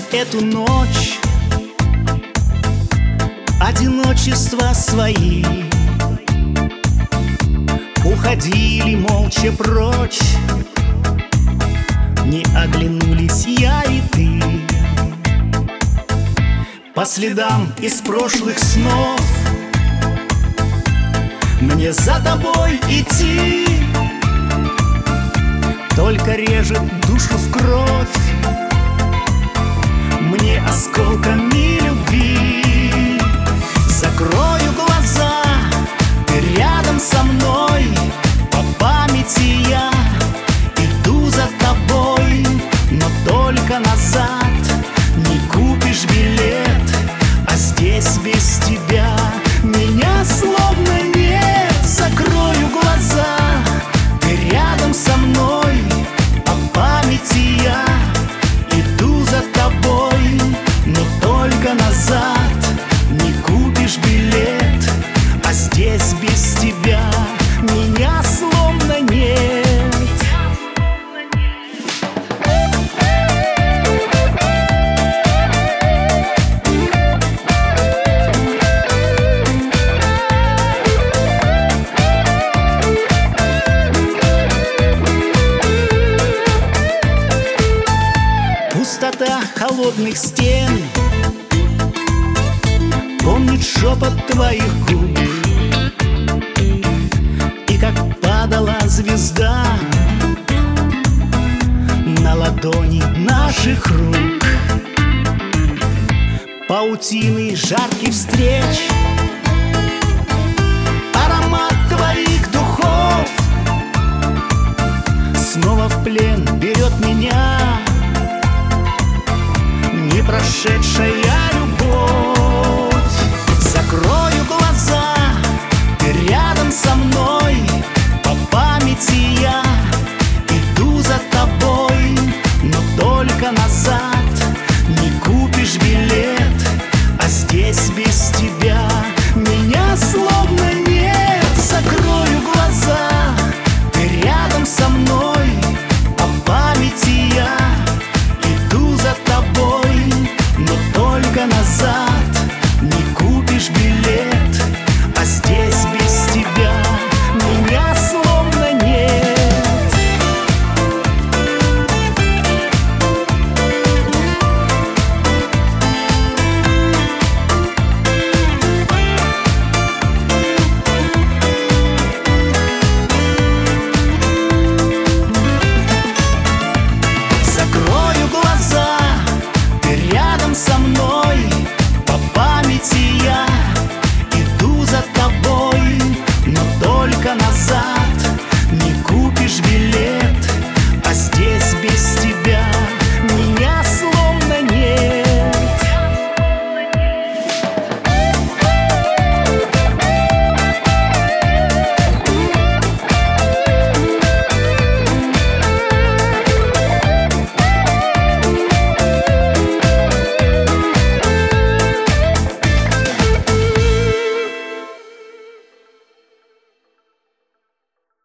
эту ночь одиночества свои, уходили молча прочь, не оглянулись я и ты. По следам из прошлых снов мне за тобой идти, только режет душу в кровь мне осколками любви. Закрою глаза, ты рядом со мной, по памяти я иду за тобой, но только назад не купишь билет, а здесь без тебя меня словно нет. Закрою глаза, ты рядом со мной, по памяти я иду за тобой, но только назад не купишь билет, а здесь без тебя меня словно нет. Пустота холодных стен помнит шепот твоих губ, и как падала звезда на ладони наших рук. Паутины жарких встреч, аромат твоих духов снова в плен берет меня непрошедшая любовь. Закрою глаза, ты рядом со мной, по памяти я иду за тобой, но только назад не купишь билет, а здесь без тебя меня словно нет. Закрою глаза, ты рядом со мной, по памяти я иду за тобой, но только назад не купишь билет, а здесь без тебя меня словно нет. Закрою глаза, ты рядом со мной, по памяти я иду за тобой, но только назад не купишь билет,